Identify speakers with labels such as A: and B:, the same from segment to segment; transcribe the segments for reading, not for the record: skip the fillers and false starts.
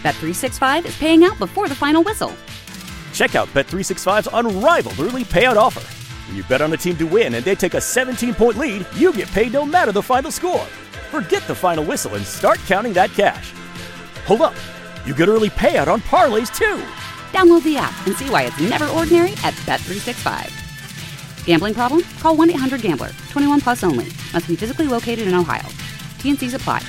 A: Bet365 is paying out before the final whistle.
B: Check out Bet365's unrivaled early payout offer. When you bet on a team to win and they take a 17-point lead, you get paid no matter the final score. Forget the final whistle and start counting that cash. Hold up. You get early payout on parlays, too.
A: Download the app and see why it's never ordinary at Bet365. Gambling problem? Call 1-800-GAMBLER. 21 plus only. Must be physically located in Ohio. T&Cs apply.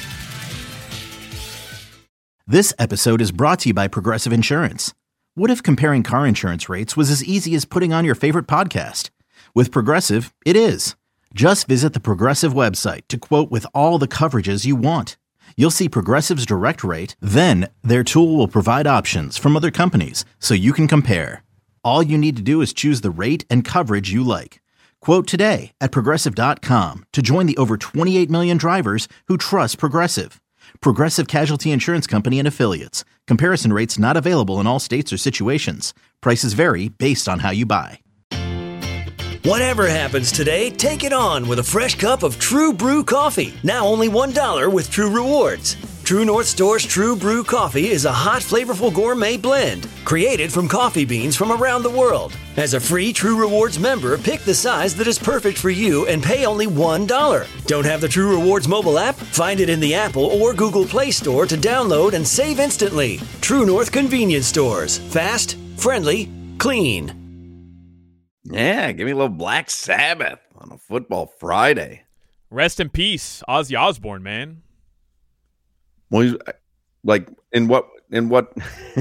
C: This episode is brought to you by Progressive Insurance. What if comparing car insurance rates was as easy as putting on your favorite podcast? With Progressive, it is. Just visit the Progressive website to quote with all the coverages you want. You'll see Progressive's direct rate, then their tool will provide options from other companies so you can compare. All you need to do is choose the rate and coverage you like. Quote today at Progressive.com to join the over 28 million drivers who trust Progressive. Progressive Casualty Insurance Company and Affiliates. Comparison rates not available in all states or situations. Prices vary based on how you buy.
D: Whatever happens today, take it on with a fresh cup of True Brew coffee. Now only $1 with True Rewards. True North Store's True Brew coffee is a hot, flavorful gourmet blend created from coffee beans from around the world. As a free True Rewards member, pick the size that is perfect for you and pay only $1. Don't have the True Rewards mobile app? Find it in the Apple or Google Play Store to download and save instantly. True North convenience stores. Fast, friendly, clean.
E: Yeah, give me a little Black Sabbath on a football Friday.
F: Rest in peace, Ozzy Osbourne, man.
E: Well, he's, like in what in what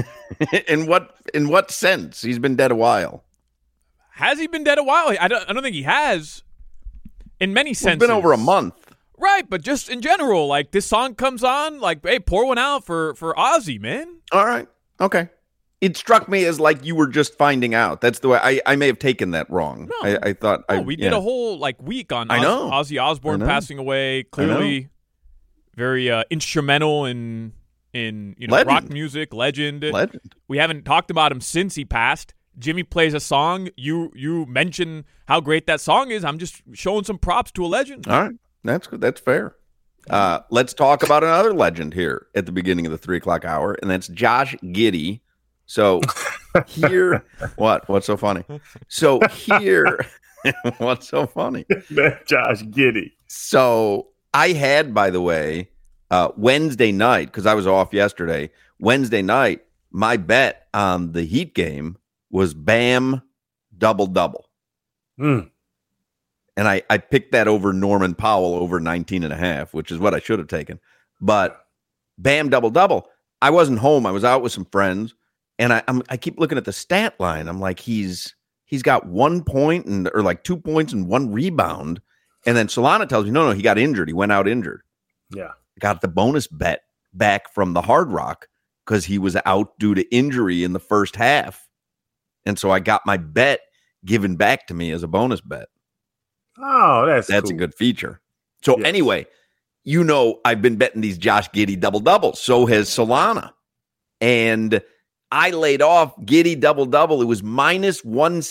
E: sense? He's been dead a while.
F: Has he been dead a while? I don't think he has. In many senses,
E: It's been over a month,
F: right? But just in general, like this song comes on, like, hey, pour one out for Ozzy, man.
E: All right, okay. It struck me as like you were just finding out. That's the way I may have taken that wrong.
F: No.
E: I thought.
F: We did a whole week on
E: I know.
F: Ozzy Osbourne passing away. Clearly, very instrumental in rock music, legend. We haven't talked about him since he passed. Jimmy plays a song. You mention how great that song is. I'm just showing some props to a legend.
E: All right, that's fair. Let's talk about another legend here at the beginning of the 3:00 hour, and that's Josh Giddey. So here, what's so funny? So here, what's so funny?
G: Josh Giddey.
E: So I had, by the way, Wednesday night, because I was off yesterday, Wednesday night, my bet on the Heat game was Bam double-double. And I picked that over Norman Powell over 19.5, which is what I should have taken. But Bam double-double, I wasn't home. I was out with some friends. And I keep looking at the stat line. I'm like, he's got 1 point or like 2 points and 1 rebound. And then Solana tells me, no, he got injured. He went out injured.
G: Yeah.
E: Got the bonus bet back from the Hard Rock because he was out due to injury in the first half. And so I got my bet given back to me as a bonus bet.
G: Oh, that's
E: cool. A good feature. So anyway, I've been betting these Josh Giddey double-doubles. So has Solana. And I laid off Giddey double-double. It was minus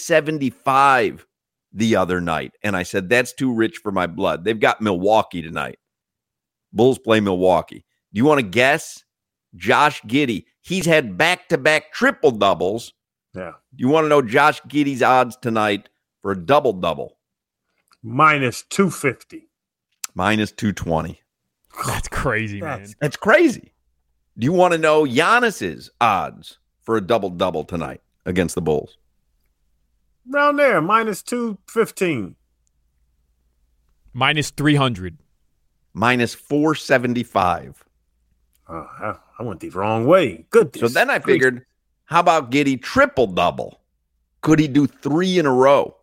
E: 175 the other night. And I said, that's too rich for my blood. They've got Milwaukee tonight. Bulls play Milwaukee. Do you want to guess? Josh Giddey. He's had back-to-back triple-doubles.
G: Yeah.
E: Do you want to know Josh Giddey's odds tonight for a double-double?
G: Minus 250.
E: Minus 220.
F: That's crazy, man.
E: That's crazy. Do you want to know Giannis's odds for a double-double tonight against the Bulls?
G: Around there, minus 215.
F: Minus 300.
E: Minus 475.
G: I went the wrong way. Good.
E: So then I figured, how about Giddey triple-double? Could he do 3 in a row?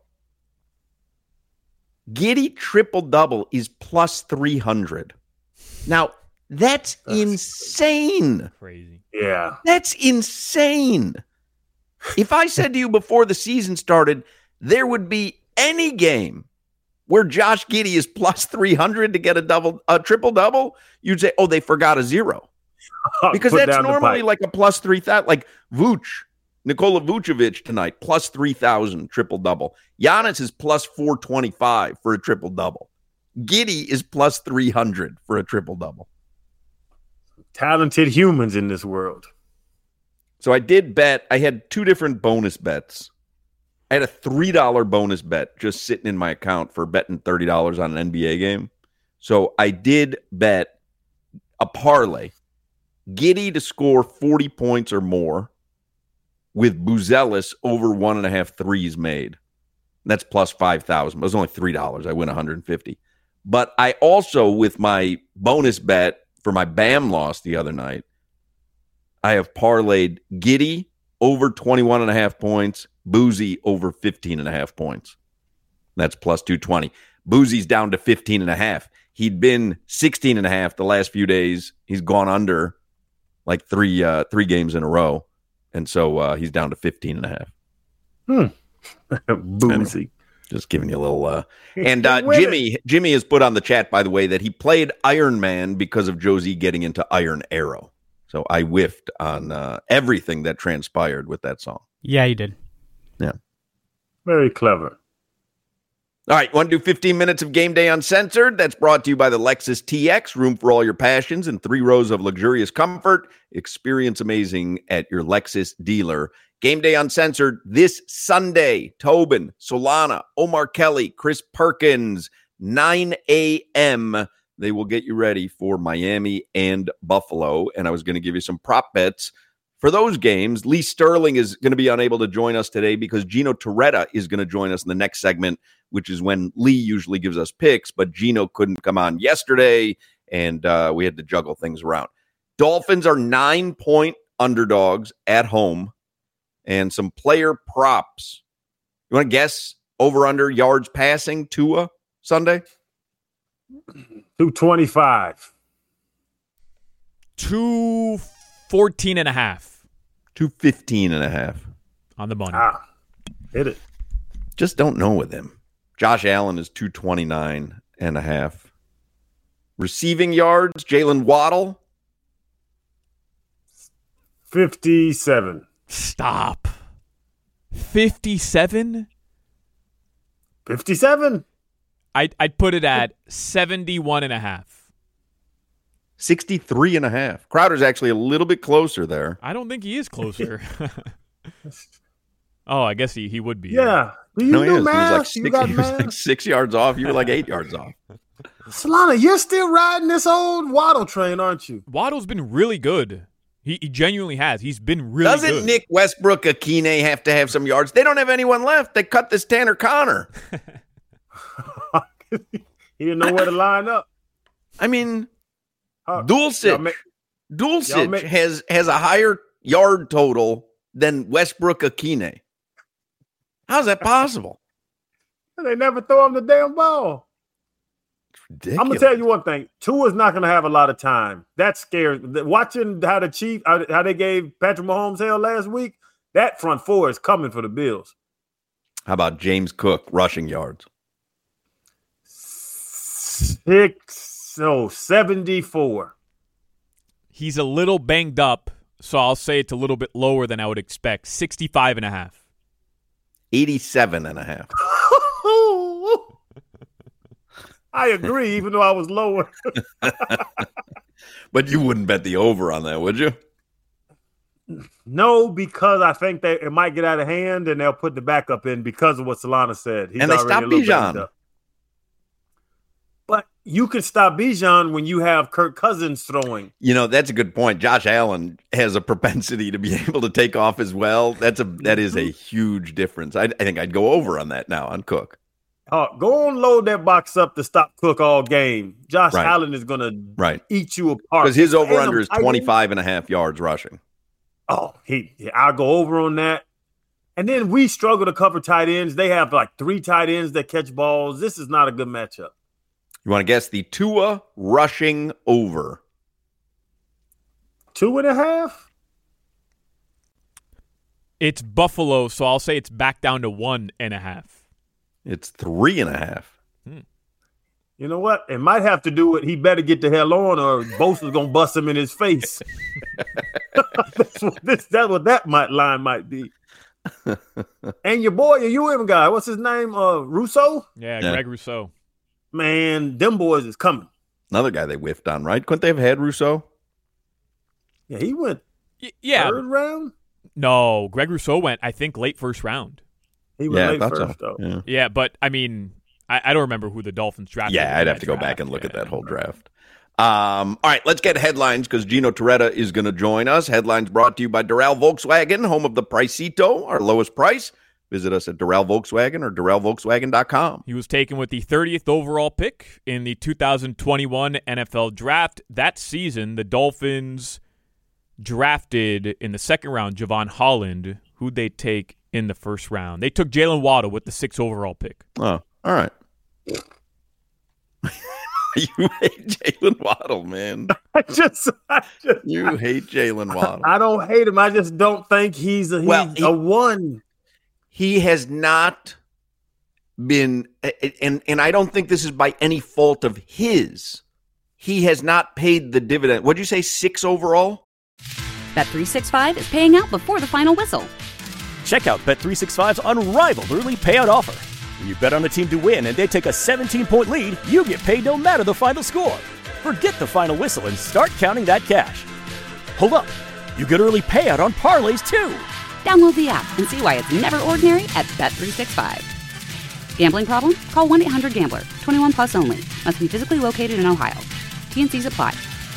E: Giddey triple-double is plus 300. Now, that's insane.
F: Crazy.
G: Yeah.
E: That's insane. If I said to you before the season started, there would be any game where Josh Giddey is plus 300 to get a triple-double, you'd say, oh, they forgot a zero. Because that's normally like a plus 3,000, like Nikola Vucevic tonight, plus 3,000 triple-double. Giannis is plus 425 for a triple-double. Giddey is plus 300 for a triple-double.
G: Talented humans in this world.
E: So I did bet. I had two different bonus bets. I had a $3 bonus bet just sitting in my account for betting $30 on an NBA game. So I did bet a parlay. Giddey to score 40 points or more with Buzelis over 1.5 threes made. That's plus 5,000. It was only $3. I win 150. But I also, with my bonus bet for my Bam loss the other night, I have parlayed Giddey over 21.5 points, Boozy over 15.5 points. That's plus 220. Boozy's down to 15.5. He'd been 16.5 the last few days. He's gone under like three games in a row. And so he's down to 15.5.
G: Boozy.
E: Anyway, just giving you a little. And Jimmy has put on the chat, by the way, that he played Iron Man because of Josie getting into Iron Arrow. So I whiffed on everything that transpired with that song.
H: Yeah, you did.
E: Yeah.
G: Very clever.
E: All right, want to do 15 minutes of Game Day Uncensored? That's brought to you by the Lexus TX. Room for all your passions and 3 rows of luxurious comfort. Experience amazing at your Lexus dealer. Game Day Uncensored this Sunday. Tobin, Solana, Omar Kelly, Chris Perkins, 9 a.m. They will get you ready for Miami and Buffalo. And I was going to give you some prop bets for those games. Lee Sterling is going to be unable to join us today because Gino Torretta is going to join us in the next segment, which is when Lee usually gives us picks, but Gino couldn't come on yesterday, and we had to juggle things around. Dolphins are 9-point underdogs at home, and some player props. You want to guess over-under yards passing Tua Sunday?
G: 225.
F: 214.5.
E: 215.5.
F: On the money.
G: Hit it.
E: Just don't know with him. Josh Allen is 229.5. Receiving yards, Jalen Waddle.
G: 57.
F: Stop. 57?
G: 57?
F: I'd put it at 71.5.
E: 63.5. Crowder's actually a little bit closer there.
F: I don't think he is closer. Oh, I guess he would be.
G: Yeah.
E: No, he is. He was like 6 yards off. You were like 8 yards off.
G: Solana, you're still riding this old Waddle train, aren't you?
F: Waddle's been really good. He genuinely has. He's been really good.
E: Doesn't Nick Westbrook-Akine have to have some yards? They don't have anyone left. They cut this Tanner Connor.
G: He didn't know where to line up.
E: I mean, Dulcich has a higher yard total than Westbrook-Akine. How's that possible?
G: They never throw him the damn ball. I'm going to tell you one thing. Tua's not going to have a lot of time. That scares me. Watching how the Chiefs, how they gave Patrick Mahomes hell last week, that front four is coming for the Bills.
E: How about James Cook rushing yards?
G: 74.
F: He's a little banged up, so I'll say it's a little bit lower than I would expect. 65.5.
E: 87.5.
G: I agree, even though I was lower.
E: But you wouldn't bet the over on that, would you?
G: No, because I think it might get out of hand, and they'll put the backup in because of what Solana said.
E: And they stopped Bijan.
G: But you can stop Bijan when you have Kirk Cousins throwing.
E: You know, that's a good point. Josh Allen has a propensity to be able to take off as well. That is a huge difference. I think I'd go over on that now on Cook.
G: Go and load that box up to stop Cook all game. Josh Allen is going to eat you apart.
E: Because his over-under is 25.5 yards rushing.
G: Oh, I'll go over on that. And then we struggle to cover tight ends. They have like 3 tight ends that catch balls. This is not a good matchup.
E: You want to guess the Tua rushing over?
G: 2.5?
F: It's Buffalo, so I'll say it's back down to 1.5.
E: It's 3.5.
G: You know what? It might have to do with he better get the hell on or Bosa's going to bust him in his face. That's what that line might be. And your boy, your UM guy, what's his name? Rousseau?
F: Yeah, Greg Rousseau.
G: Man, them boys is coming.
E: Another guy they whiffed on, right? Couldn't they have had Rousseau?
G: Yeah, he went
F: third
G: round.
F: No, Greg Rousseau went, I think, late first round.
G: He was late first, though.
F: Yeah, but, I mean, I don't remember who the Dolphins drafted.
E: Yeah, I'd have to go back and look at that whole draft. All right, let's get headlines because Gino Torretta is going to join us. Headlines brought to you by Doral Volkswagen, home of the Pricito, our lowest price. Visit us at Doral Volkswagen or DoralVolkswagen.com.
F: He was taken with the 30th overall pick in the 2021 NFL Draft. That season, the Dolphins drafted in the second round Javon Holland. Who'd they take in the first round? They took Jalen Waddle with the 6th overall pick.
E: Oh, all right. You hate Jalen Waddle, man. You hate Jalen Waddle.
G: I don't hate him. I just don't think he's a one.
E: He has not been, and I don't think this is by any fault of his. He has not paid the dividend. What'd you say, 6 overall?
A: Bet365 is paying out before the final whistle.
B: Check out Bet365's unrivaled early payout offer. When you bet on a team to win and they take a 17-point lead, you get paid no matter the final score. Forget the final whistle and start counting that cash. Hold up. You get early payout on parlays, too.
A: Download the app and see why it's never ordinary at Bet365. Gambling problem? Call 1-800-GAMBLER. 21 plus only. Must be physically located in Ohio. T&Cs apply.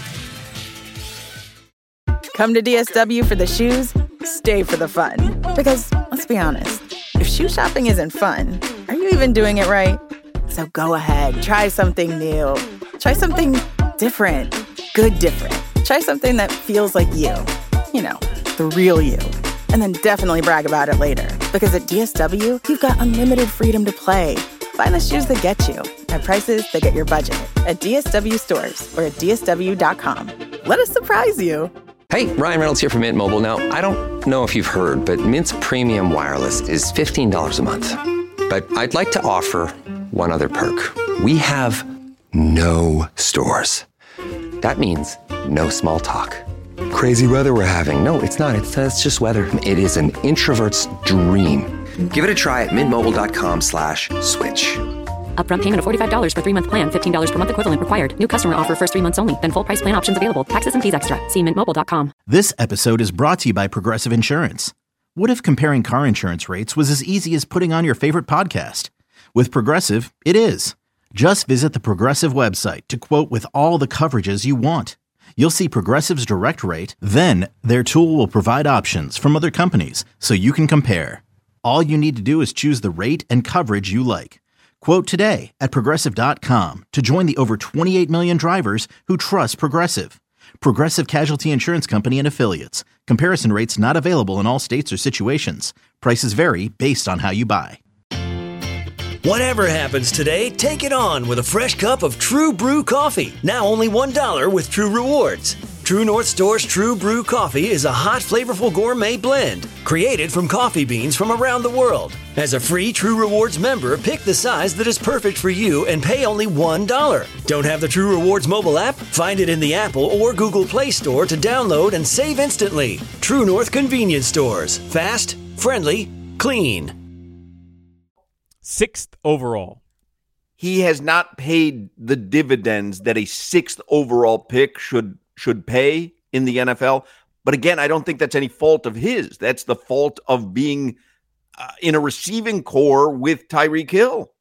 H: Come to DSW for the shoes, stay for the fun. Because, let's be honest, if shoe shopping isn't fun, are you even doing it right? So go ahead, try something new. Try something different. Good different. Try something that feels like you. You know, the real you. And then definitely brag about it later. Because at DSW, you've got unlimited freedom to play. Find the shoes that get you at prices that get your budget at DSW stores or at DSW.com. Let us surprise you.
I: Hey, Ryan Reynolds here from Mint Mobile. Now, I don't know if you've heard, but Mint's premium wireless is $15 a month. But I'd like to offer one other perk. We have no stores. That means no small talk. Crazy weather we're having. No, it's not. It's just weather. It is an introvert's dream. Give it a try at mintmobile.com/switch.
J: Upfront payment of $45 for 3-month plan. $15 per month equivalent required. New customer offer first 3 months only. Then full price plan options available. Taxes and fees extra. See mintmobile.com.
C: This episode is brought to you by Progressive Insurance. What if comparing car insurance rates was as easy as putting on your favorite podcast? With Progressive, it is. Just visit the Progressive website to quote with all the coverages you want. You'll see Progressive's direct rate, then their tool will provide options from other companies so you can compare. All you need to do is choose the rate and coverage you like. Quote today at Progressive.com to join the over 28 million drivers who trust Progressive. Progressive Casualty Insurance Company and Affiliates. Comparison rates not available in all states or situations. Prices vary based on how you buy.
D: Whatever happens today, take it on with a fresh cup of True Brew coffee. Now only $1 with True Rewards. True North Store's True Brew coffee is a hot, flavorful gourmet blend created from coffee beans from around the world. As a free True Rewards member, pick the size that is perfect for you and pay only $1. Don't have the True Rewards mobile app? Find it in the Apple or Google Play Store to download and save instantly. True North convenience stores. Fast, friendly, clean.
F: 6th overall.
E: He has not paid the dividends that a 6th overall pick should pay in the NFL. But again, I don't think that's any fault of his. That's the fault of being in a receiving core with Tyreek Hill.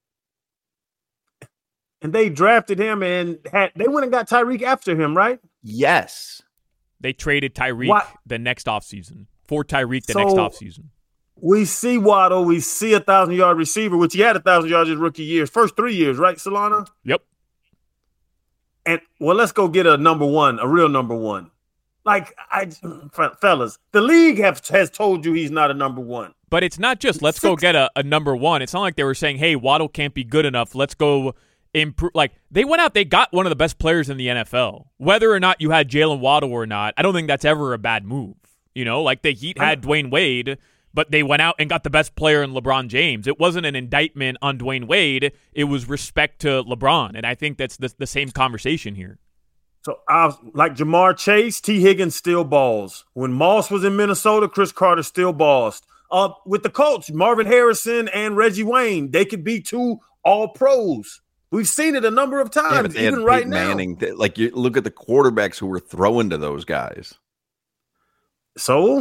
G: And they drafted him and they went and got Tyreek after him, right?
E: Yes.
F: They traded Tyreek the next offseason for Tyreek next offseason.
G: We see Waddle. We see 1,000-yard receiver, which he had 1,000 yards his rookie years. First 3 years, right, Solana?
F: Yep.
G: And, well, let's go get a number one, a real number one. Like, fellas, the league has told you he's not a number one.
F: But it's not just let's go get a number one. It's not like they were saying, hey, Waddle can't be good enough. Let's go improve. Like, they went out, they got one of the best players in the NFL. Whether or not you had Jalen Waddle or not, I don't think that's ever a bad move. You know, like the Heat had Dwayne Wade, but they went out and got the best player in LeBron James. It wasn't an indictment on Dwayne Wade. It was respect to LeBron. And I think that's the same conversation here.
G: So, like Jamar Chase, T. Higgins still balls. When Moss was in Minnesota, Chris Carter still balls. With the Colts, Marvin Harrison and Reggie Wayne, they could be 2 all-pros. We've seen it a number of times, even right now.
E: Manning, you look at the quarterbacks who were throwing to those guys.
G: So,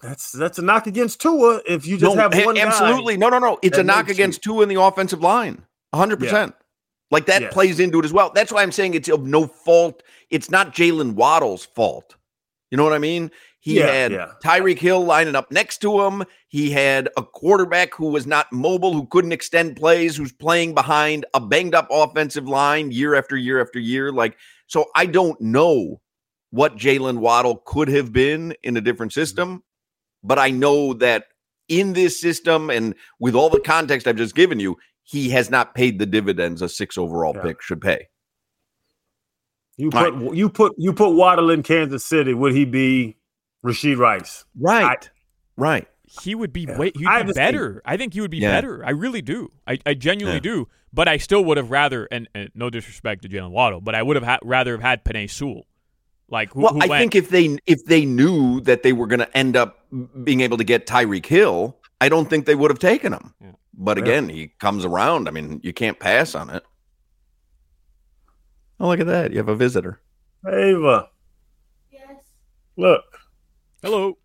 G: That's a knock against Tua if you just have one
E: absolutely.
G: guy.
E: No. It's a knock against Tua in the offensive line. 100%. Yeah. Like that plays into it as well. That's why I'm saying it's of no fault. It's not Jalen Waddle's fault. You know what I mean? He had Tyreek Hill lining up next to him. He had a quarterback who was not mobile, who couldn't extend plays, who's playing behind a banged up offensive line year after year after year. Like, so I don't know what Jalen Waddle could have been in a different system, but I know that in this system and with all the context I've just given you, he has not paid the dividends a 6 overall pick should pay.
G: You put Waddle in Kansas City, would he be Rashee Rice?
E: Right.
F: He would be he'd be better. I think he would be better. I really do. I genuinely do. But I still would have rather, and no disrespect to Jalen Waddle, but I would have rather have had Penei Sewell. Like,
E: I think if they knew that they were going to end up being able to get Tyreek Hill, I don't think they would have taken him. Yeah. But again, he comes around. I mean, you can't pass on it. Oh, look at that. You have a visitor.
G: Ava. Yes. Look.
F: Hello.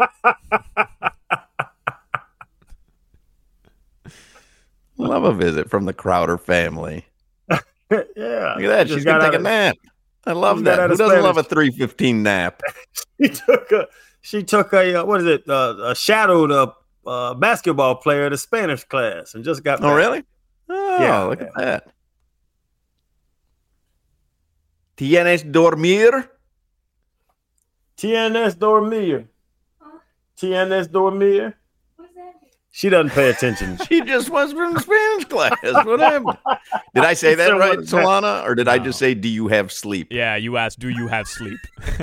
E: Love a visit from the Crowder family.
G: Yeah.
E: Look at that. She's going to take a nap. I love that. Who doesn't love a 3:15 nap?
G: She took a shadowed basketball player at a Spanish class and just got back.
E: Oh, really? Oh, look at that. ¿Tienes dormir?
G: ¿Tienes dormir? ¿Tienes dormir? What's that? She doesn't pay attention.
E: She just was from Spanish class. What happened? Did I say that right, Solana? Or did I just say, do you have sleep?
F: Yeah, you asked, do you have sleep?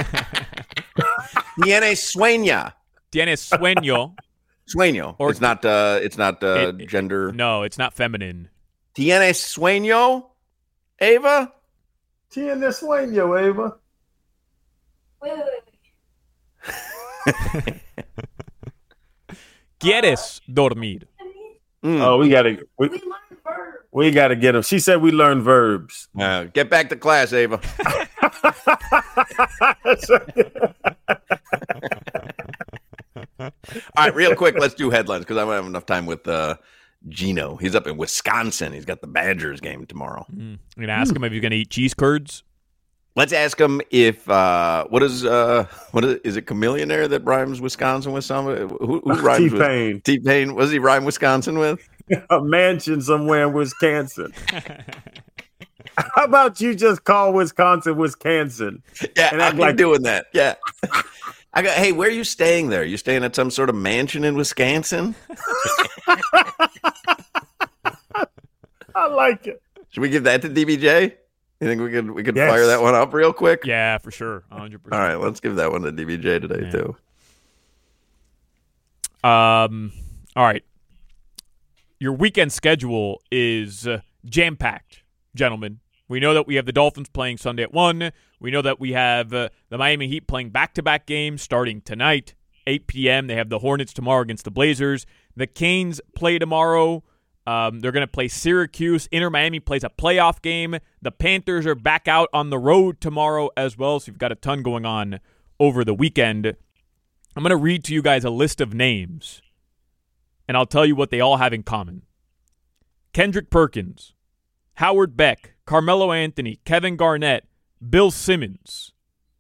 E: ¿Tienes sueño?
F: ¿Tienes sueño?
E: Sueño. Or it's not gender.
F: No, it's not feminine.
E: ¿Tienes sueño, Ava?
G: ¿Tienes sueño, Ava?
K: Wait.
F: ¿Quieres dormir?
G: Oh, we gotta get them. She said we learn verbs.
E: Get back to class, Ava. All right, real quick, let's do headlines because I don't have enough time with Gino. He's up in Wisconsin. He's got the Badgers game tomorrow.
F: I'm going to ask him if he's going to eat cheese curds.
E: Let's ask him if what is it Chameleonaire that rhymes Wisconsin with somebody? Who rhymes
G: T-Pain.
E: with T-Pain? What does he rhyme Wisconsin with?
G: A mansion somewhere in Wisconsin. How about you just call Wisconsin?
E: Yeah, I'm doing that. Yeah. I go, hey, where are you staying there? You staying at some sort of mansion in Wisconsin?
G: I like it.
E: Should we give that to DBJ? You think we could fire that one up real quick?
F: Yeah, for sure. 100%.
E: All right, let's give that one to DBJ today, too.
F: All right. Your weekend schedule is jam-packed, gentlemen. We know that we have the Dolphins playing Sunday at 1. We know that we have the Miami Heat playing back-to-back games starting tonight, 8 p.m. They have the Hornets tomorrow against the Blazers. The Canes play tomorrow. They're going to play Syracuse. Inter Miami plays a playoff game. The Panthers are back out on the road tomorrow as well, so you've got a ton going on over the weekend. I'm going to read to you guys a list of names, and I'll tell you what they all have in common. Kendrick Perkins, Howard Beck, Carmelo Anthony, Kevin Garnett, Bill Simmons.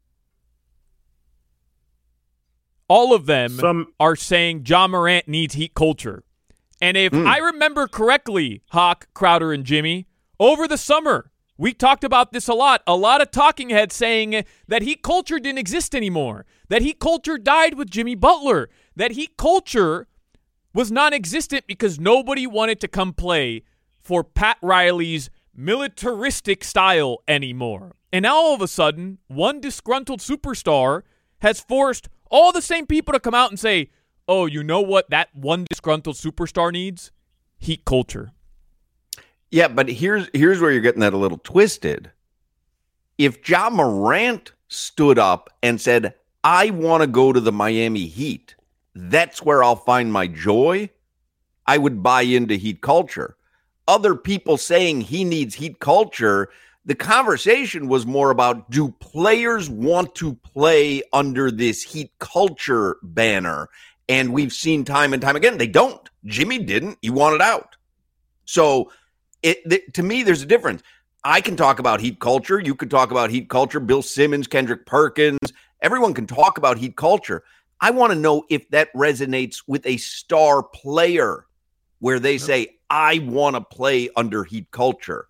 F: All of them are saying Ja Morant needs Heat culture. And if I remember correctly, Hawk, Crowder, and Jimmy, over the summer, we talked about this a lot. A lot of talking heads saying that Heat culture didn't exist anymore, that Heat culture died with Jimmy Butler, that Heat culture was non-existent because nobody wanted to come play for Pat Riley's militaristic style anymore. And now all of a sudden, one disgruntled superstar has forced all the same people to come out and say, oh, you know what that one disgruntled superstar needs? Heat culture.
E: Yeah, but here's where you're getting that a little twisted. If Ja Morant stood up and said, I want to go to the Miami Heat, that's where I'll find my joy, I would buy into Heat culture. Other people saying he needs Heat culture The conversation was more about, do players want to play under this Heat culture banner? And we've seen time and time again, they don't. Jimmy didn't. He wanted out. So to me, there's a difference. I can talk about Heat culture. You could talk about Heat culture. Bill Simmons, Kendrick Perkins, everyone can talk about Heat culture. I want to know if that resonates with a star player where they say, I want to play under Heat culture.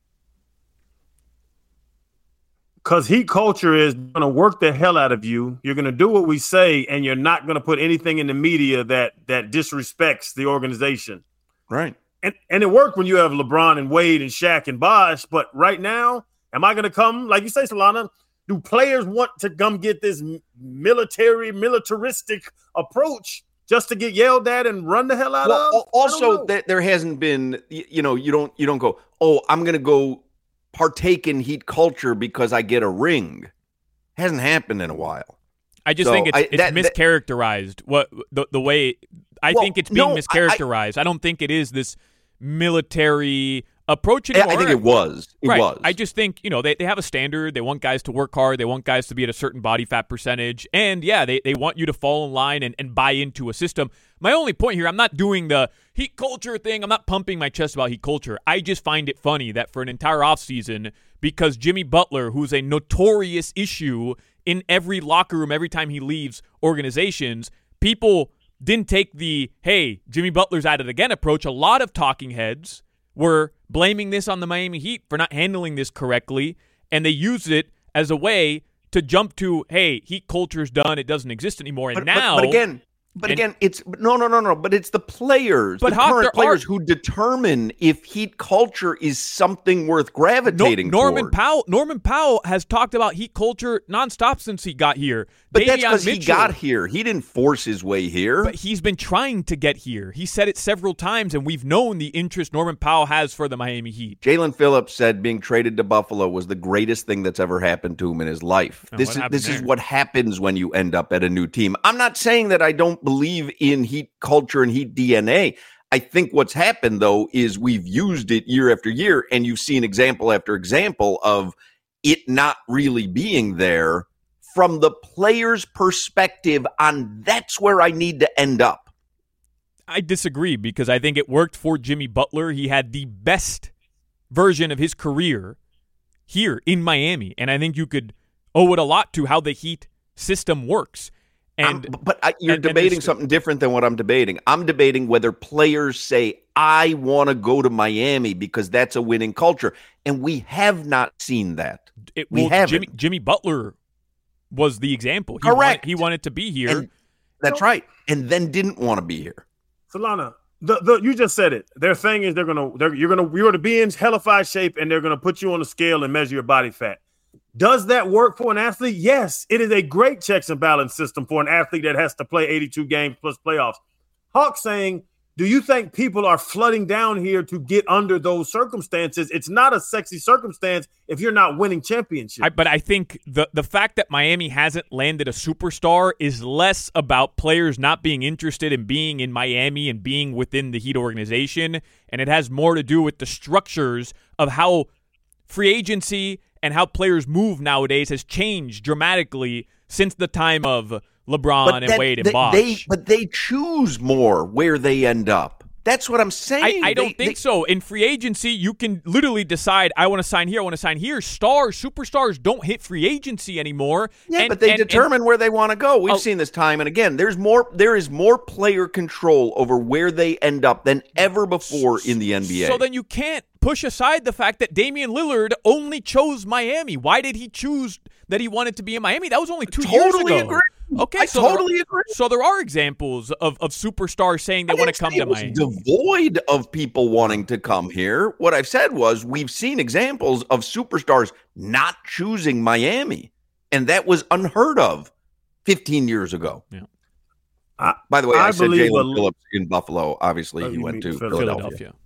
G: Because Heat culture is going to work the hell out of you. You're going to do what we say, and you're not going to put anything in the media that disrespects the organization.
E: Right.
G: And it worked when you have LeBron and Wade and Shaq and Bosh. But right now, am I going to come, like you say, Solana, do players want to come get this militaristic approach just to get yelled at and run the hell out of?
E: Also, there hasn't been, you don't go, oh, I'm going to go partake in Heat culture because I get a ring. Hasn't happened in a while.
F: I just think it's mischaracterized. The way I think it's being mischaracterized. I don't think it is this military approach anymore.
E: I think it was. It was.
F: I just think, they have a standard. They want guys to work hard. They want guys to be at a certain body fat percentage. And, they want you to fall in line and buy into a system. My only point here, I'm not doing the Heat culture thing. I'm not pumping my chest about Heat culture. I just find it funny that for an entire offseason, because Jimmy Butler, who's a notorious issue in every locker room every time he leaves organizations, people didn't take the, hey, Jimmy Butler's at it again approach. A lot of talking heads were blaming this on the Miami Heat for not handling this correctly, and they used it as a way to jump to, hey, Heat culture's done, it doesn't exist anymore. And
E: But again, it's no. But it's the players, the current players who determine if Heat culture is something worth gravitating
F: toward. Norman Powell has talked about Heat culture nonstop since he got here.
E: But that's because he got here. He didn't force his way here.
F: But he's been trying to get here. He said it several times, and we've known the interest Norman Powell has for the Miami Heat.
E: Jalen Phillips said being traded to Buffalo was the greatest thing that's ever happened to him in his life. This is what happens when you end up at a new team. I'm not saying that I don't believe in Heat culture and Heat DNA. I think what's happened, though, is we've used it year after year, and you've seen example after example of it not really being there from the player's perspective on that's where I need to end up.
F: I disagree because I think it worked for Jimmy Butler. He had the best version of his career here in Miami, and I think you could owe it a lot to how the Heat system works.
E: You're debating something different than what I'm debating. I'm debating whether players say, I want to go to Miami because that's a winning culture. And we have not seen that. We haven't.
F: Jimmy Butler was the example.
E: Correct.
F: He wanted to be here.
E: And that's right. And then didn't want to be here.
G: Solana, you just said it. Their thing is you're gonna be in hellified shape, and they're gonna put you on the scale and measure your body fat. Does that work for an athlete? Yes, it is a great checks and balance system for an athlete that has to play 82 games plus playoffs. Hawk saying, do you think people are flooding down here to get under those circumstances? It's not a sexy circumstance if you're not winning championships.
F: But I think the fact that Miami hasn't landed a superstar is less about players not being interested in being in Miami and being within the Heat organization, and it has more to do with the structures of how free agency and how players move nowadays has changed dramatically since the time of LeBron and Wade and Bosh.
E: But they choose more where they end up. That's what I'm saying.
F: I don't think so. In free agency, you can literally decide, I want to sign here, I want to sign here. Superstars don't hit free agency anymore.
E: Yeah, but they determine where they want to go. We've seen this time and again. There is more player control over where they end up than ever before in the NBA.
F: So then you can't push aside the fact that Damian Lillard only chose Miami. Why did he choose that he wanted to be in Miami? That was only 2 years ago.
E: Totally agree.
F: Okay,
E: I totally agree.
F: So there are examples of superstars saying they want to come to Miami.
E: Devoid of people wanting to come here. What I've said was we've seen examples of superstars not choosing Miami, and that was unheard of 15 years ago.
F: Yeah.
E: By the way, I said Jalen Phillips in Buffalo. Obviously, he went to Philadelphia.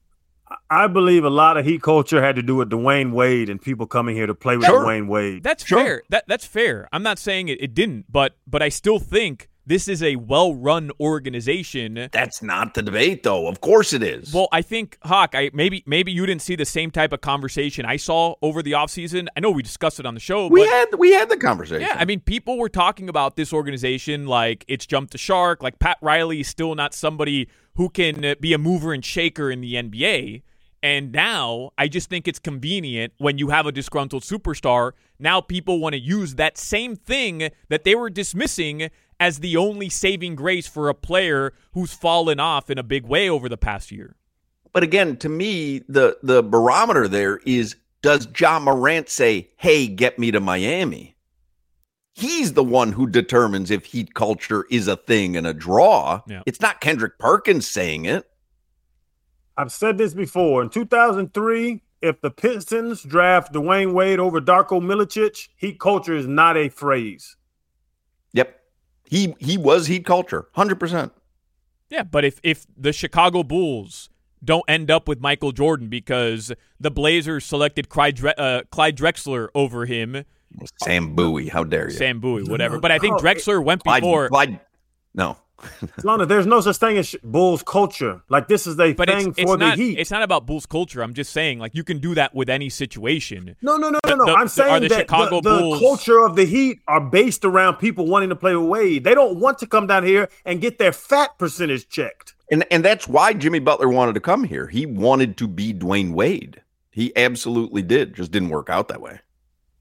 G: I believe a lot of Heat culture had to do with Dwayne Wade and people coming here to play with Dwayne Wade.
F: That's fair. That's fair. I'm not saying it didn't, but I still think this is a well-run organization.
E: That's not the debate, though. Of course it is.
F: Well, I think, Hawk, maybe you didn't see the same type of conversation I saw over the offseason. I know we discussed it on the show.
E: We had the conversation.
F: Yeah, I mean, people were talking about this organization like it's jumped the shark, like Pat Riley is still not somebody who can be a mover and shaker in the NBA. And now I just think it's convenient when you have a disgruntled superstar. Now people want to use that same thing that they were dismissing as the only saving grace for a player who's fallen off in a big way over the past year.
E: But again, to me, the barometer there is, does Ja Morant say, hey, get me to Miami? He's the one who determines if Heat culture is a thing and a draw. Yeah. It's not Kendrick Perkins saying it.
G: I've said this before. In 2003, if the Pistons draft Dwayne Wade over Darko Milicic, Heat culture is not a phrase.
E: Yep. He was Heat culture, 100%.
F: Yeah, but if the Chicago Bulls don't end up with Michael Jordan because the Blazers selected Clyde Drexler over him.
E: Sam Bowie, how dare you?
F: Sam Bowie, whatever. But I think Drexler went before.
E: No.
G: Lana, there's no such thing as Bulls culture. Like, this is a thing for the Heat.
F: It's not about Bulls culture. I'm just saying, like, you can do that with any situation.
G: No. I'm saying that the culture of the Heat are based around people wanting to play with Wade. They don't want to come down here and get their fat percentage checked.
E: And that's why Jimmy Butler wanted to come here. He wanted to be Dwayne Wade. He absolutely did. Just didn't work out that way.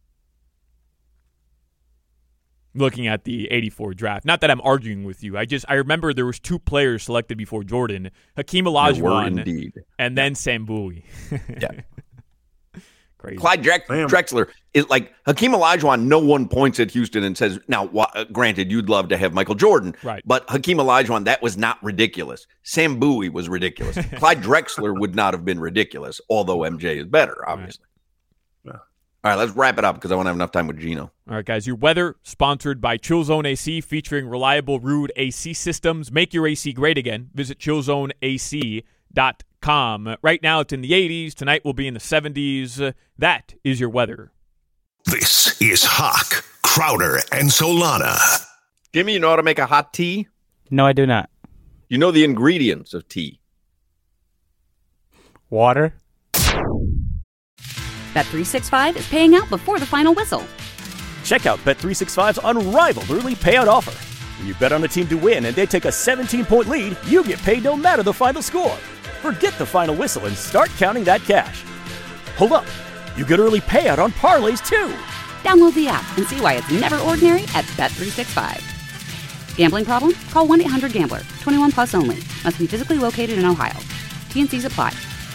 F: Looking at the 84 draft. Not that I'm arguing with you. I remember there was 2 players selected before Jordan. Hakeem Olajuwon and then Sam Bowie.
E: Yeah.
F: Crazy.
E: Clyde Drexler is like Hakeem Olajuwon. No one points at Houston and says, now, granted, you'd love to have Michael Jordan.
F: Right.
E: But Hakeem Olajuwon, that was not ridiculous. Sam Bowie was ridiculous. Clyde Drexler would not have been ridiculous, although MJ is better, obviously. All right, let's wrap it up because I won't have enough time with Gino.
F: All right, guys, your weather sponsored by ChillZone AC, featuring reliable Ruud AC systems. Make your AC great again. Visit chillzoneac.com. Right now it's in the 80s. Tonight will be in the 70s. That is your weather.
L: This is Hawk, Crowder, and Solana.
E: Jimmy, you know how to make a hot tea?
M: No, I do not.
E: You know the ingredients of tea?
M: Water.
A: Bet365 is paying out before the final whistle.
B: Check out Bet365's unrivaled early payout offer. When you bet on a team to win and they take a 17-point lead, you get paid no matter the final score. Forget the final whistle and start counting that cash. Hold up. You get early payout on parlays, too.
A: Download the app and see why it's never ordinary at Bet365. Gambling problem? Call 1-800-GAMBLER. 21 plus only. Must be physically located in Ohio. T&Cs apply.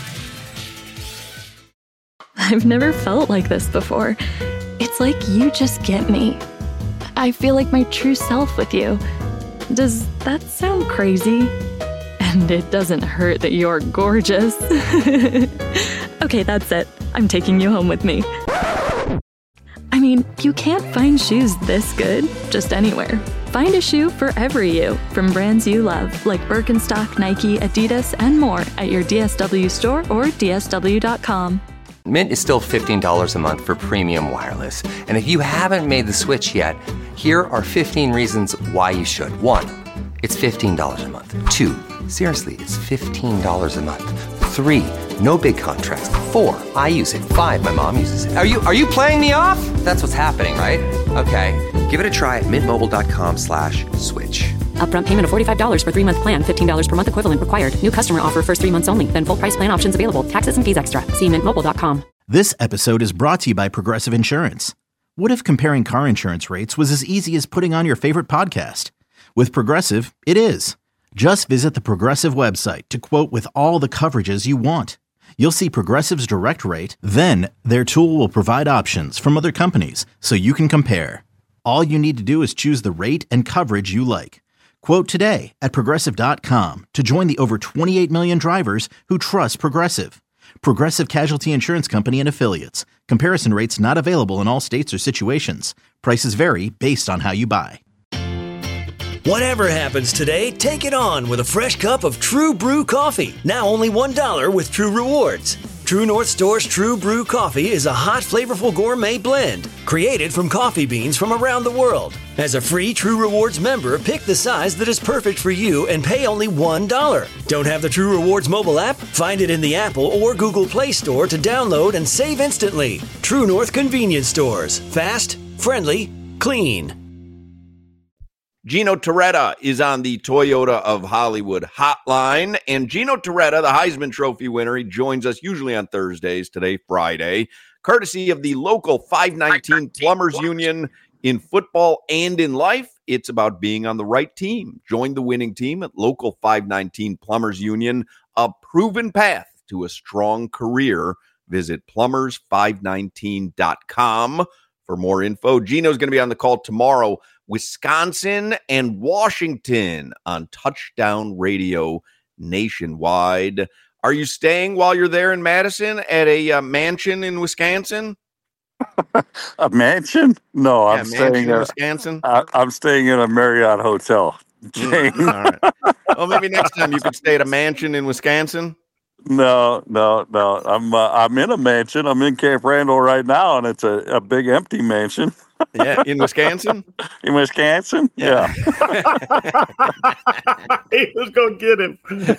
N: I've never felt like this before. It's like you just get me. I feel like my true self with you. Does that sound crazy? And it doesn't hurt that you're gorgeous. Okay, that's it. I'm taking you home with me. I mean, you can't find shoes this good just anywhere. Find a shoe for every you, from brands you love, like Birkenstock, Nike, Adidas, and more at your DSW store or DSW.com.
I: Mint is still $15 a month for premium wireless. And if you haven't made the switch yet, here are 15 reasons why you should. 1, it's $15 a month. 2, seriously, it's $15 a month. 3, no big contracts. 4, I use it. 5, my mom uses it. Are you playing me off? That's what's happening, right? Okay, give it a try at mintmobile.com/switch.
J: Upfront payment of $45 for 3-month plan. $15 per month equivalent required. New customer offer first 3 months only. Then full price plan options available. Taxes and fees extra. See mintmobile.com.
C: This episode is brought to you by Progressive Insurance. What if comparing car insurance rates was as easy as putting on your favorite podcast? With Progressive, it is. Just visit the Progressive website to quote with all the coverages you want. You'll see Progressive's direct rate, then their tool will provide options from other companies so you can compare. All you need to do is choose the rate and coverage you like. Quote today at Progressive.com to join the over 28 million drivers who trust Progressive. Progressive Casualty Insurance Company and Affiliates. Comparison rates not available in all states or situations. Prices vary based on how you buy.
D: Whatever happens today, take it on with a fresh cup of True Brew coffee. Now only $1 with True Rewards. True North Store's True Brew Coffee is a hot, flavorful gourmet blend created from coffee beans from around the world. As a free True Rewards member, pick the size that is perfect for you and pay only $1. Don't have the True Rewards mobile app? Find it in the Apple or Google Play Store to download and save instantly. True North Convenience Stores. Fast, friendly, clean.
E: Gino Torretta is on the Toyota of Hollywood hotline. And Gino Torretta, the Heisman Trophy winner, he joins us usually on Thursdays, today Friday, courtesy of the local 519 Plumbers Union in football and in life. It's about being on the right team. Join the winning team at local 519 Plumbers Union, a proven path to a strong career. Visit plumbers519.com for more info. Gino's going to be on the call tomorrow. Wisconsin and Washington on Touchdown Radio nationwide. Are you staying while you're there in Madison at a mansion in Wisconsin?
M: A mansion? No, I'm staying
E: in Wisconsin.
M: I'm staying in a Marriott hotel.
E: All right. Well, maybe next time you could stay at a mansion in Wisconsin.
M: No. I'm in a mansion. I'm in Camp Randall right now, and it's a big empty mansion.
E: Yeah, in Wisconsin?
M: In Wisconsin? Yeah.
G: He was going to get him.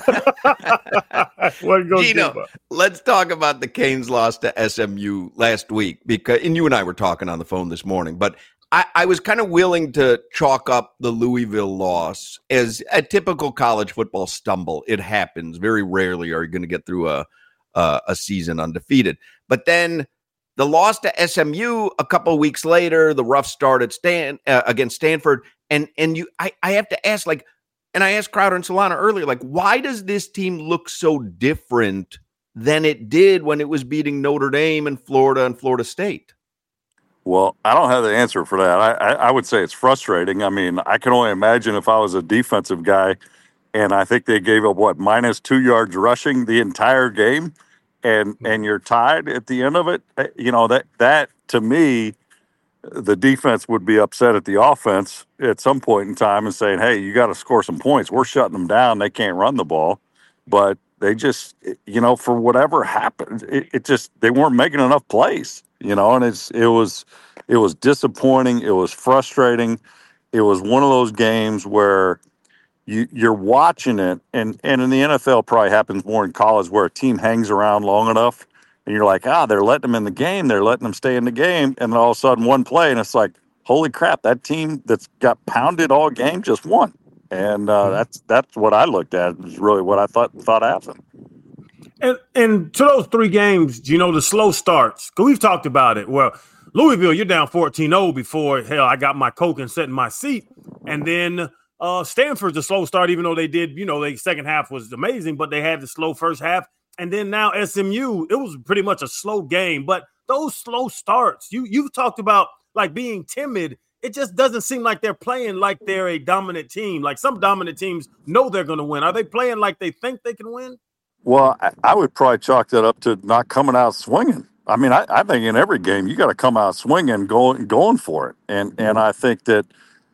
E: Gino, let's talk about the Canes' loss to SMU last week, and you and I were talking on the phone this morning, but I was kind of willing to chalk up the Louisville loss as a typical college football stumble. It happens. Very rarely are you going to get through a season undefeated. But then the loss to SMU a couple of weeks later, the rough start at against Stanford, and I have to ask, and I asked Crowder and Solana earlier, why does this team look so different than it did when it was beating Notre Dame and Florida State?
M: Well, I don't have the answer for that. I would say it's frustrating. I mean, I can only imagine if I was a defensive guy, and I think they gave up, minus 2 yards rushing the entire game, and you're tied at the end of it. That to me, the defense would be upset at the offense at some point in time and saying, hey, you got to score some points. We're shutting them down. They can't run the ball. But they just, for whatever happened, they weren't making enough plays. And it was disappointing. It was frustrating. It was one of those games where you're watching it, and in the NFL probably happens more in college, where a team hangs around long enough, and you're like, they're letting them in the game. They're letting them stay in the game. And then all of a sudden one play, and it's like, holy crap, that team that's got pounded all game just won. And that's what I looked at, is really what I thought happened.
G: And to those three games, the slow starts, because we've talked about it. Well, Louisville, you're down 14-0 before, I got my Coke and sat in my seat. And then Stanford's a slow start, even though they did, the second half was amazing, but they had the slow first half. And then now SMU, it was pretty much a slow game. But those slow starts, you've talked about being timid. It just doesn't seem like they're playing like they're a dominant team. Like some dominant teams know they're going to win. Are they playing like they think they can win?
M: Well, I would probably chalk that up to not coming out swinging. I mean, I think in every game you got to come out swinging, going for it. And I think that,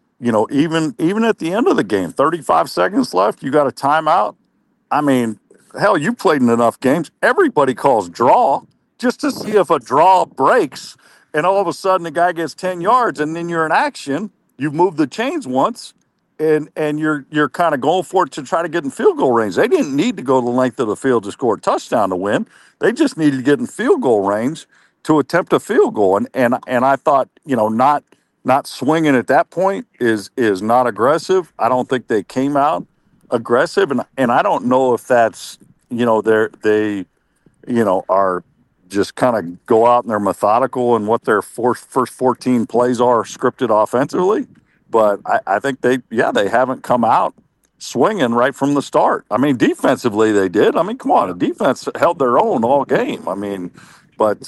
M: even at the end of the game, 35 seconds left, you got a timeout. I mean, hell, you played in enough games. Everybody calls draw just to see if a draw breaks, and all of a sudden the guy gets 10 yards, and then you're in action. You've moved the chains once. And you're kind of going for it to try to get in field goal range. They didn't need to go the length of the field to score a touchdown to win. They just needed to get in field goal range to attempt a field goal. And I thought, not swinging at that point is not aggressive. I don't think they came out aggressive, and I don't know if that's they are just kind of go out and they're methodical in what their first 14 plays are scripted offensively. But I think they haven't come out swinging right from the start. I mean, defensively they did. I mean, come on, the defense held their own all game. I mean, but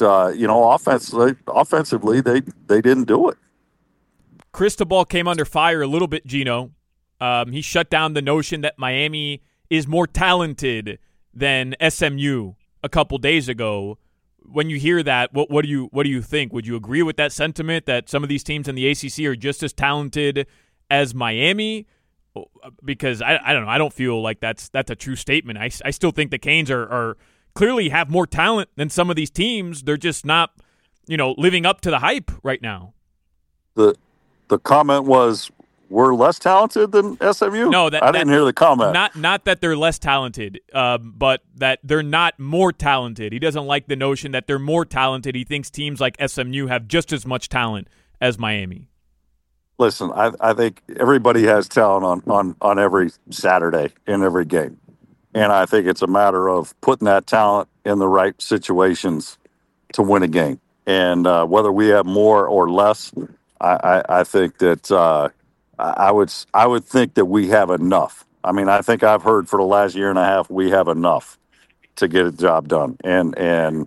M: offensively they didn't do it.
F: Cristobal came under fire a little bit, Gino. He shut down the notion that Miami is more talented than SMU a couple days ago. When you hear that, what do you think? Would you agree with that sentiment that some of these teams in the ACC are just as talented as Miami? Because I don't know. I don't feel like that's a true statement. I still think the Canes are clearly have more talent than some of these teams. They're just not, living up to the hype right now.
M: The comment was, we're less talented than SMU?
F: No,
M: I didn't hear the comment.
F: Not that they're less talented, but that they're not more talented. He doesn't like the notion that they're more talented. He thinks teams like SMU have just as much talent as Miami.
M: Listen, I think everybody has talent on every Saturday in every game. And I think it's a matter of putting that talent in the right situations to win a game. And whether we have more or less, I think that I would think that we have enough. I mean, I think I've heard for the last year and a half we have enough to get a job done. And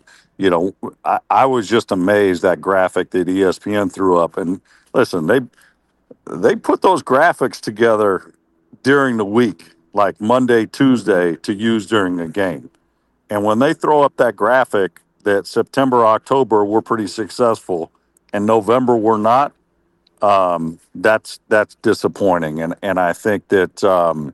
M: I was just amazed that graphic that ESPN threw up. And listen, they put those graphics together during the week, like Monday, Tuesday, to use during the game. And when they throw up that graphic that September, October, we're pretty successful, and November we're not, that's disappointing. And I think that,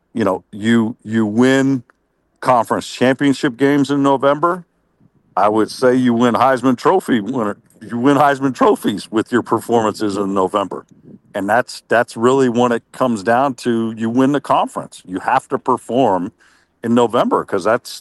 M: you win conference championship games in November. I would say you win Heisman Trophy winner. You win Heisman trophies with your performances in November. And that's really when it comes down to, you win the conference. You have to perform in November, because that's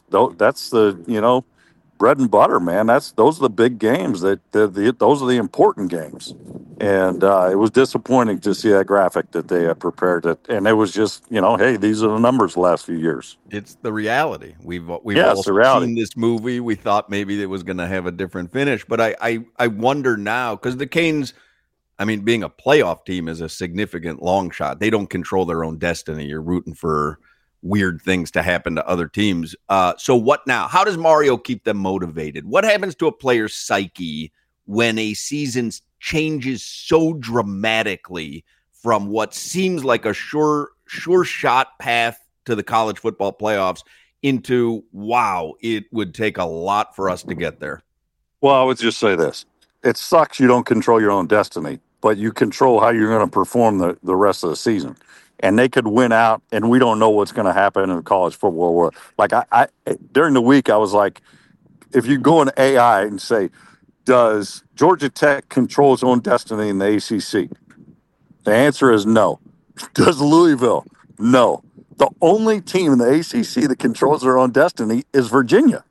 M: the bread and butter, man. Those are the big games. Those are the important games. And it was disappointing to see that graphic that they had prepared. And it was just, hey, these are the numbers the last few years.
E: It's the reality. We've all seen this movie. We thought maybe it was going to have a different finish, but I wonder now, because the Canes, I mean, being a playoff team is a significant long shot. They don't control their own destiny. You're rooting for weird things to happen to other teams. So what now? How does Mario keep them motivated? What happens to a player's psyche when a season changes so dramatically from what seems like a sure shot path to the college football playoffs into, wow, it would take a lot for us to get there?
M: Well, I would just say this. It sucks you don't control your own destiny, but you control how you're going to perform the rest of the season. And they could win out, and we don't know what's going to happen in college football. Like I during the week, I was like, if you go in AI and say, does Georgia Tech control its own destiny in the ACC? The answer is no. Does Louisville? No. The only team in the ACC that controls their own destiny is Virginia.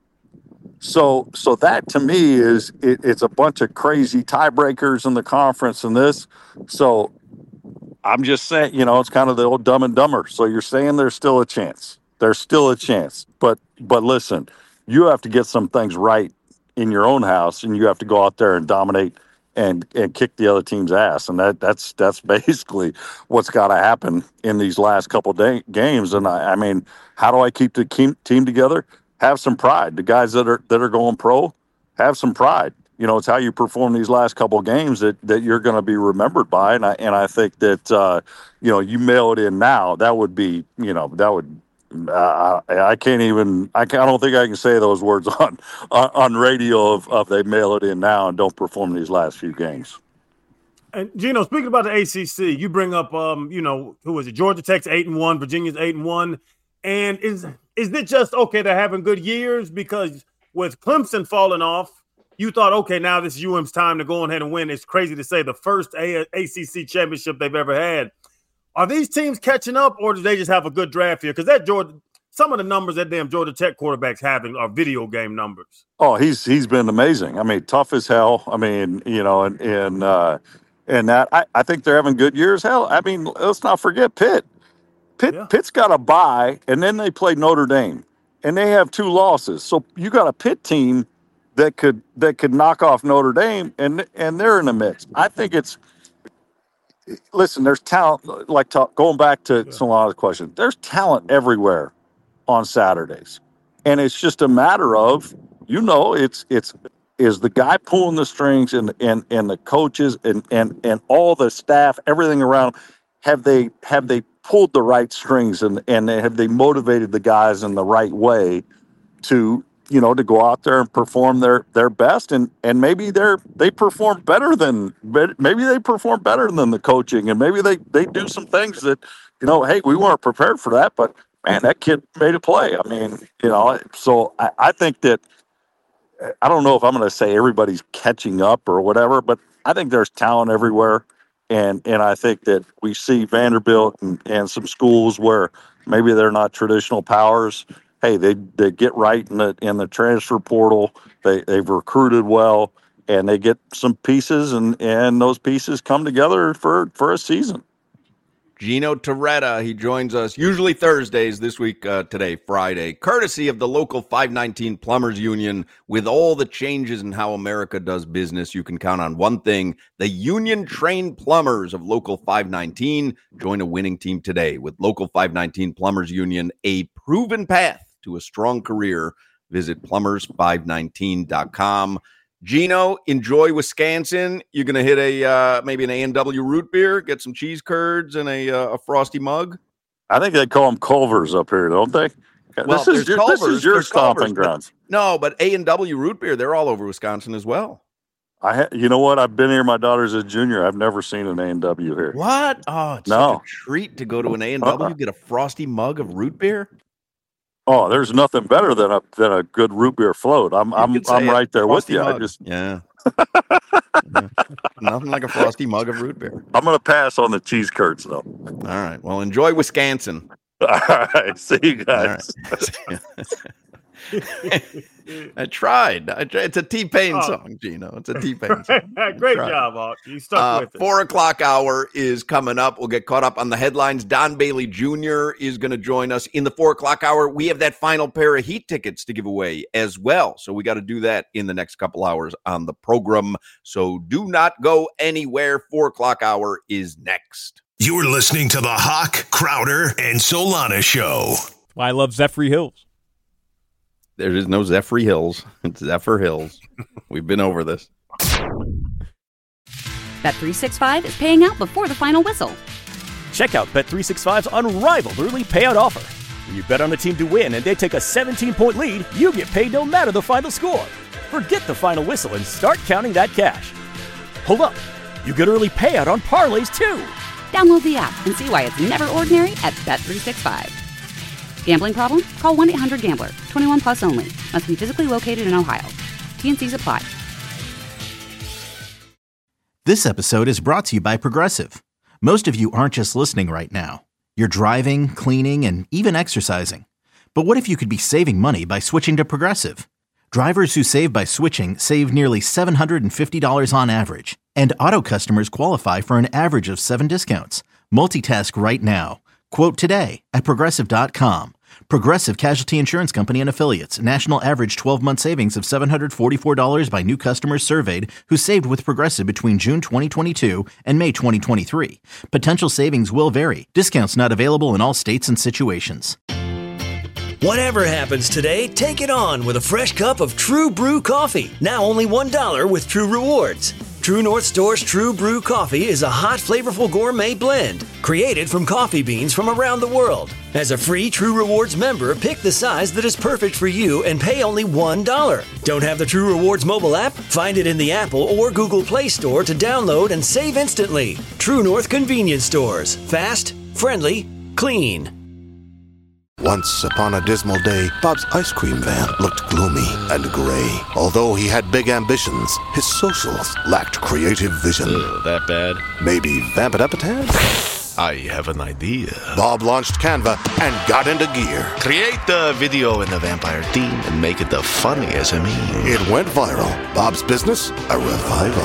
M: So that to me is it's a bunch of crazy tiebreakers in the conference and this. So I'm just saying, it's kind of the old Dumb and Dumber. So you're saying there's still a chance. There's still a chance. But listen, you have to get some things right in your own house, and you have to go out there and dominate and kick the other team's ass. And that's basically what's got to happen in these last couple games. And I mean, how do I keep the team together? Have some pride. The guys that are going pro, have some pride. It's how you perform these last couple of games that you're going to be remembered by. And I think that, you mail it in now, that would be, I don't think I can say those words on radio of they mail it in now and don't perform these last few games.
G: And Gino, speaking about the ACC, you bring up, who was it? Georgia Tech's 8-1, Virginia's 8-1. And is it just, okay, they're having good years? Because with Clemson falling off, you thought, okay, now this is UM's time to go ahead and win. It's crazy to say the first ACC championship they've ever had. Are these teams catching up, or do they just have a good draft here? Because some of the numbers that damn Georgia Tech quarterback's having are video game numbers.
M: Oh, he's been amazing. I mean, tough as hell. I mean, and that I think they're having good years. Hell, I mean, let's not forget Pitt. Pitt's got a bye, and then they play Notre Dame, and they have 2 losses. So you got a Pitt team that could knock off Notre Dame, and they're in the mix. I think it's. Listen, there's talent. Like going back to Solana's question, there's talent everywhere on Saturdays, and it's just a matter of it's is the guy pulling the strings and the coaches and all the staff, everything around. Have they pulled the right strings and have they motivated the guys in the right way to go out there and perform their best, and maybe they perform better than the coaching, and maybe they do some things that hey, we weren't prepared for that, but man, that kid made a play. I mean, so I think that, I don't know if I'm going to say everybody's catching up or whatever, but I think there's talent everywhere. And I think that we see Vanderbilt and some schools where maybe they're not traditional powers. Hey, they get right in the transfer portal. They've recruited well, and they get some pieces, and those pieces come together for a season.
E: Gino Torretta, he joins us usually Thursdays, this week, today, Friday, courtesy of the local 519 Plumbers Union. With all the changes in how America does business, you can count on one thing: the union-trained plumbers of Local 519. Join a winning team today with Local 519 Plumbers Union, a proven path to a strong career. Visit plumbers519.com. Gino, enjoy Wisconsin. You're going to hit maybe an A&W root beer, get some cheese curds and a frosty mug?
M: I think they call them Culvers up here, don't they?
E: Well,
M: this is your stomping grounds.
E: No, but A&W root beer, they're all over Wisconsin as well.
M: You know what? I've been here. My daughter's a junior. I've never seen an A&W here.
E: What? Oh, it's such a treat to go to an A&W, get a frosty mug of root beer.
M: Oh, there's nothing better than a good root beer float. I'm right there with you.
E: Mug. Yeah. Nothing like a frosty mug of root beer.
M: I'm going to pass on the cheese curds, though.
E: All right. Well, enjoy Wisconsin.
M: All right. See you guys.
E: I tried. It's a T-Pain song, Gino. It's a T-Pain song.
G: Great job, Hawk. You stuck with it.
E: 4 o'clock hour is coming up. We'll get caught up on the headlines. Don Bailey Jr. is going to join us in the 4 o'clock hour. We have that final pair of Heat tickets to give away as well. So we got to do that in the next couple hours on the program. So do not go anywhere. 4 o'clock hour is next.
L: You're listening to the Hawk, Crowder, and Solana Show.
F: That's why I love Zephyr Hills.
E: There is no Zephyr Hills. It's Zephyr Hills. We've been over this.
A: Bet365 is paying out before the final whistle.
B: Check out Bet365's unrivaled early payout offer. When you bet on a team to win and they take a 17-point lead, you get paid no matter the final score. Forget the final whistle and start counting that cash. Hold up. You get early payout on parlays, too.
A: Download the app and see why it's never ordinary at Bet365. Gambling problem? Call 1-800-GAMBLER. 21 plus only. Must be physically located in Ohio. T&Cs apply.
C: This episode is brought to you by Progressive. Most of you aren't just listening right now. You're driving, cleaning, and even exercising. But what if you could be saving money by switching to Progressive? Drivers who save by switching save nearly $750 on average. And auto customers qualify for an average of 7 discounts. Multitask right now. Quote today at Progressive.com. Progressive Casualty Insurance Company and Affiliates. National average 12-month savings of $744 by new customers surveyed who saved with Progressive between June 2022 and May 2023. Potential savings will vary. Discounts not available in all states and situations.
D: Whatever happens today, take it on with a fresh cup of True Brew coffee. Now only $1 with True Rewards. True North Store's True Brew Coffee is a hot, flavorful gourmet blend created from coffee beans from around the world. As a free True Rewards member, pick the size that is perfect for you and pay only $1. Don't have the True Rewards mobile app? Find it in the Apple or Google Play Store to download and save instantly. True North Convenience Stores. Fast, friendly, clean.
O: Once upon a dismal day, Bob's ice cream van looked gloomy and gray. Although he had big ambitions, his socials lacked creative vision.
P: That bad?
O: Maybe vamp it up a tad?
P: I have an idea.
O: Bob launched Canva and got into gear.
P: Create the video in the vampire theme and make it the funniest meme.
O: It went viral. Bob's business, a revival.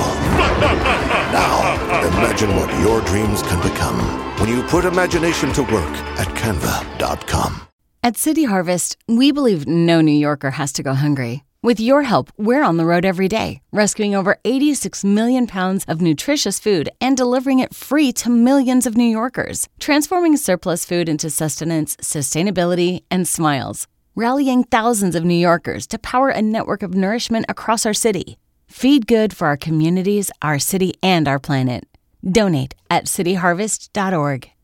O: Now, imagine what your dreams can become when you put imagination to work at Canva.com.
Q: At City Harvest, we believe no New Yorker has to go hungry. With your help, we're on the road every day, rescuing over 86 million pounds of nutritious food and delivering it free to millions of New Yorkers, transforming surplus food into sustenance, sustainability, and smiles, rallying thousands of New Yorkers to power a network of nourishment across our city. Feed good for our communities, our city, and our planet. Donate at cityharvest.org.